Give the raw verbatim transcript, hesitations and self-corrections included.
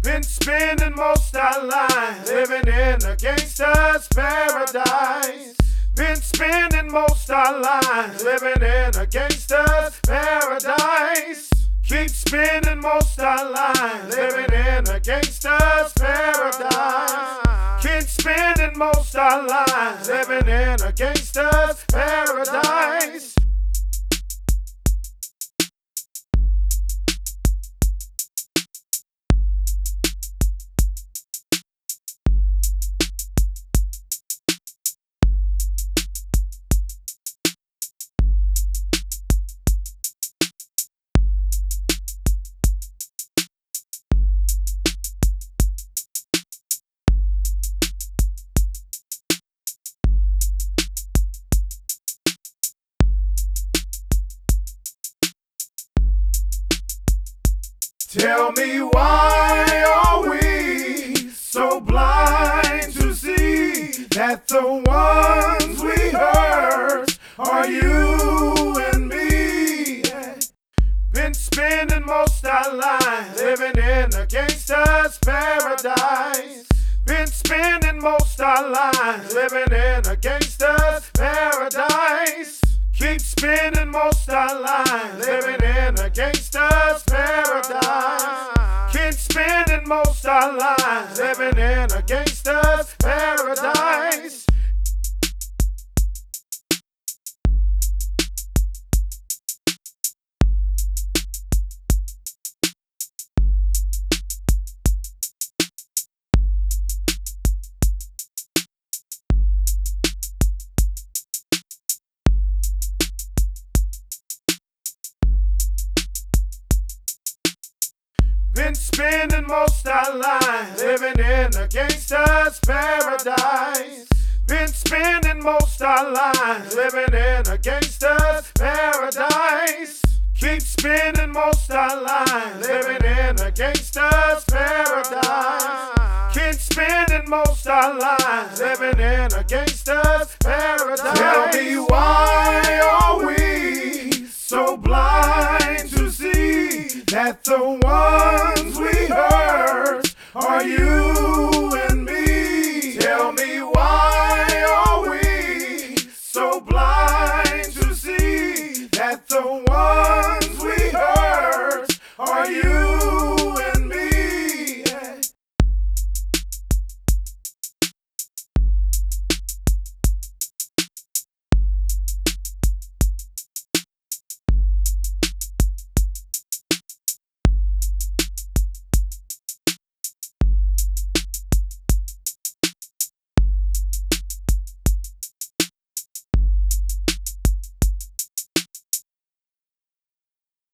Been spending most our lives living in a gangster's paradise. Been spending most our lives living in a gangster's paradise. Keep spending most our lives living in a gangster's paradise. Keep spending most our lives living in a gangster's paradise. Tell me, why are we so blind to see that the ones we hurt are you and me? Been spending most our lives living in a gangster's paradise. Been spending most our lives living in a gangster's paradise. Keep spending most our lives living in a gangster's paradise. Keep spending most our lives living in a gangster's paradise. Been spending most our lives living in a gangster's paradise. Been spending most our lives living in a gangster's paradise. Keep spending most our lives living in a gangster's paradise. Keep spending most our lives living in a gangster's paradise. Tell me, why are we so blind to see that the ones we hurt are you